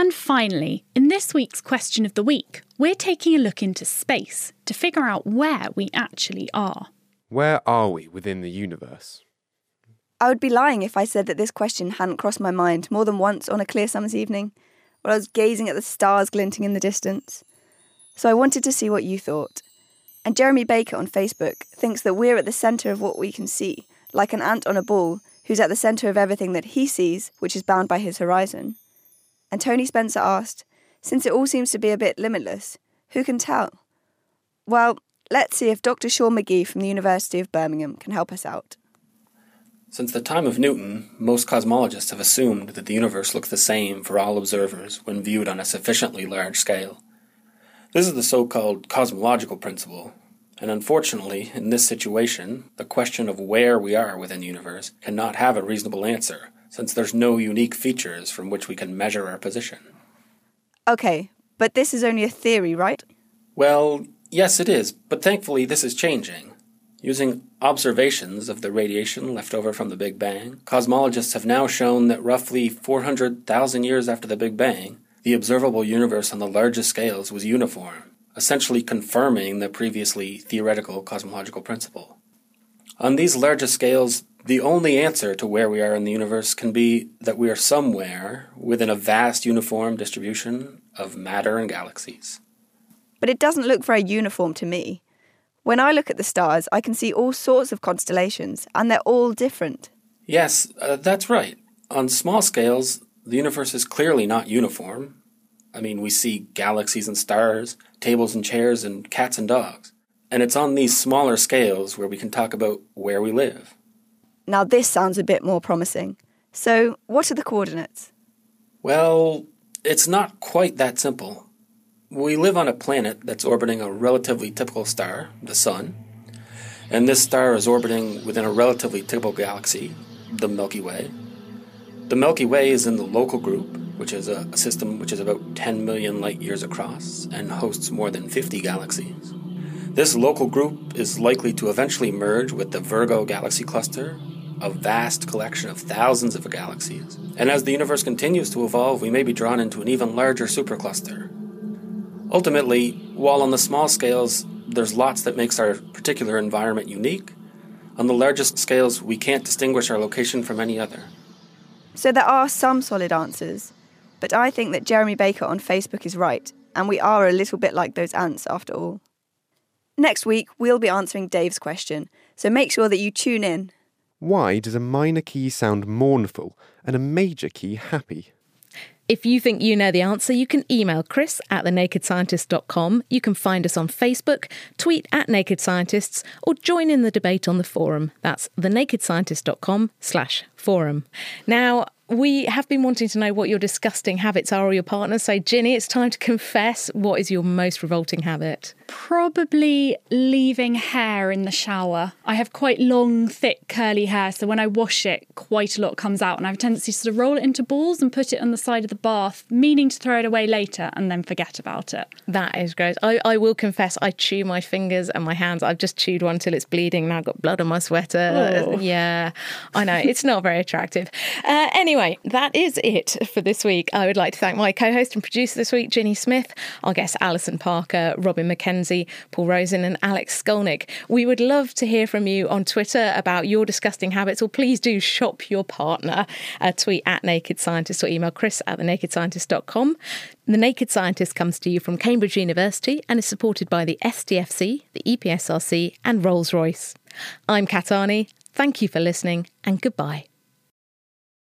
And finally, in this week's Question of the Week, we're taking a look into space to figure out where we actually are. Where are we within the universe? I would be lying if I said that this question hadn't crossed my mind more than once on a clear summer's evening, while I was gazing at the stars glinting in the distance. So I wanted to see what you thought. And Jeremy Baker on Facebook thinks that we're at the centre of what we can see, like an ant on a ball who's at the centre of everything that he sees, which is bound by his horizon. And Tony Spencer asked, since it all seems to be a bit limitless, who can tell? Well, let's see if Dr. Sean McGee from the University of Birmingham can help us out. Since the time of Newton, most cosmologists have assumed that the universe looks the same for all observers when viewed on a sufficiently large scale. This is the so-called cosmological principle, and unfortunately, in this situation, the question of where we are within the universe cannot have a reasonable answer, since there's no unique features from which we can measure our position. Okay, but this is only a theory, right? Well, yes it is, but thankfully this is changing. Using observations of the radiation left over from the Big Bang, cosmologists have now shown that roughly 400,000 years after the Big Bang, the observable universe on the largest scales was uniform, essentially confirming the previously theoretical cosmological principle. On these largest scales, the only answer to where we are in the universe can be that we are somewhere within a vast uniform distribution of matter and galaxies. But it doesn't look very uniform to me. When I look at the stars, I can see all sorts of constellations, and they're all different. Yes, that's right. On small scales, the universe is clearly not uniform. I mean, we see galaxies and stars, tables and chairs, and cats and dogs. And it's on these smaller scales where we can talk about where we live. Now this sounds a bit more promising. So, what are the coordinates? Well, it's not quite that simple. We live on a planet that's orbiting a relatively typical star, the Sun, and this star is orbiting within a relatively typical galaxy, the Milky Way. The Milky Way is in the local group, which is a system which is about 10 million light-years across and hosts more than 50 galaxies. This local group is likely to eventually merge with the Virgo galaxy cluster, a vast collection of thousands of galaxies. And as the universe continues to evolve, we may be drawn into an even larger supercluster. Ultimately, while on the small scales, there's lots that makes our particular environment unique, on the largest scales, we can't distinguish our location from any other. So there are some solid answers, but I think that Jeremy Baker on Facebook is right, and we are a little bit like those ants after all. Next week, we'll be answering Dave's question, so make sure that you tune in. Why does a minor key sound mournful and a major key happy? If you think you know the answer, you can email chris@thenakedscientist.com. You can find us on Facebook, tweet @NakedScientists, or join in the debate on the forum. That's thenakedscientist.com/forum. Now, we have been wanting to know what your disgusting habits are or your partner's. So, Ginny, it's time to confess. What is your most revolting habit? Probably leaving hair in the shower. I have quite long, thick, curly hair, so when I wash it, quite a lot comes out, and I have a tendency to sort of roll it into balls and put it on the side of the bath, meaning to throw it away later and then forget about it. That is gross. I will confess, I chew my fingers and my hands. I've just chewed one till it's bleeding. Now I've got blood on my sweater. Oh. Yeah, I know. It's not very attractive. Anyway, that is it for this week. I would like to thank my co-host and producer this week, Ginny Smith, our guests Alison Parker, Robin McKenzie, Paul Rosen and Alex Skolnick. We would love to hear from you on Twitter about your disgusting habits, or please do shop your partner. Tweet @NakedScientist or email chris@thenakedscientist.com. The Naked Scientist comes to you from Cambridge University and is supported by the SDFC, the EPSRC and Rolls-Royce. I'm Kat Arney. Thank you for listening and goodbye.